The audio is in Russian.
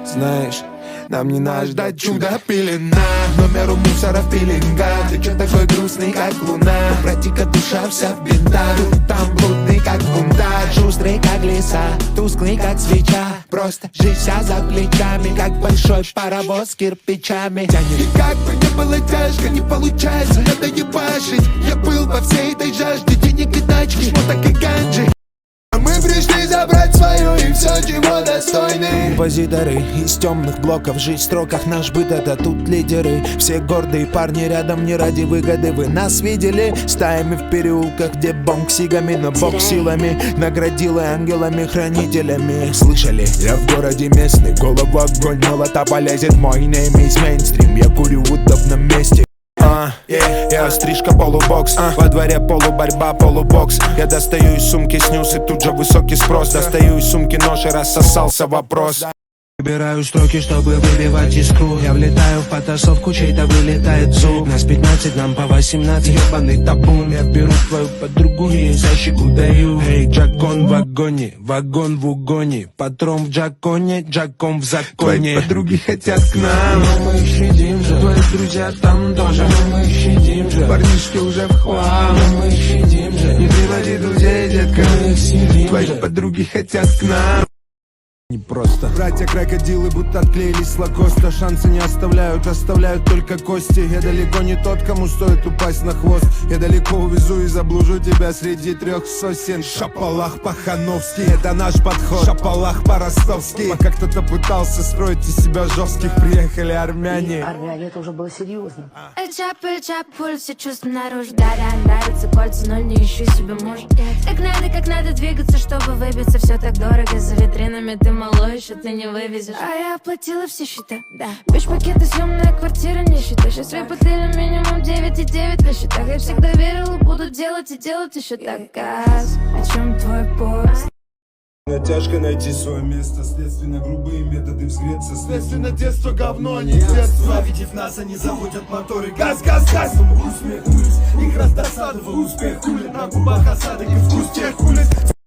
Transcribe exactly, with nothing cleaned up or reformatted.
Знаешь, нам не надо ждать чуда. Пелена, номер у мусора в пеленгах. Ты чё такой грустный, как луна? Братика, душа вся в бинтах. Тут там блудный, как бунтарь. Шустрый, как лиса, тусклый, как свеча. Просто жизнь вся за плечами, как большой паровоз с кирпичами тянет. И как бы не было тяжко, не получается, надо ебашить. Я был во всей этой жажде денег и тачки, шмоток и ганджи. Мы пришли забрать свою и все, чего достойны. Композиторы из темных блоков, жизнь в строках, наш быт — это тут лидеры. Все гордые парни рядом не ради выгоды. Вы нас видели стаями в переулках, где бомб сигами, но бог силами наградил и ангелами-хранителями. Слышали? Я в городе местный, голову огонь, молота полезет мой нейм из мейнстрим. Я курю в удобном месте. Uh, yeah, я стрижка полубокс, uh, во дворе полуборьба, полубокс. Я достаю из сумки снюс и тут же высокий спрос. Достаю из сумки нож и рассосался вопрос. Выбираю строки, чтобы выбивать искру. Я влетаю в потасовку, чей-то вылетает зуб. Нас пятнадцать, нам по восемнадцать, ебаный табун. Я беру твою подругу и за щеку даю. Эй, Джакон в вагоне, вагон в угоне. Патрон в Джаконе, Джакон в законе. Твои подруги хотят к нам, но мы щадим же. Твои друзья там тоже, но мы щадим же. Парнишки уже в хлам, но мы щадим же. Не приводи друзей, детка, мы их съедим. Твои подруги хотят к нам. Не просто. Братья-крокодилы будто отклеились с лакоста. Шансы не оставляют, оставляют только кости. Я далеко не тот, кому стоит упасть на хвост. Я далеко увезу и заблужу тебя среди трех сосен. Шапалах по-хановски, это наш подход. Шапалах по-ростовски. Пока кто-то пытался строить из себя жестких, приехали армяне. И армяне, это уже было серьезно. Чап, чап, пульс, все чувства наружу. Да-да, нравится кольца, но не ищу себе мужа. Как надо, как надо двигаться, чтобы выбиться. Все так дорого, за витринами ты малой, еще ты не вывезешь. А я оплатила все счета, да. Бич-пакеты, съемная квартира, не считай. Сейчас выплатили минимум девять и девять на счетах. Я всегда верила, буду делать и делать еще так. Газ, о чем твой поезд? Тяжко найти свое место, следственно грубые методы взгреться. Следственно детство говно, а не детство. Видев нас, они заводят моторы. Газ, газ, газ. Смех улиц, их раздосадовал успех. Хули на губах осадок и вкус тех улиц.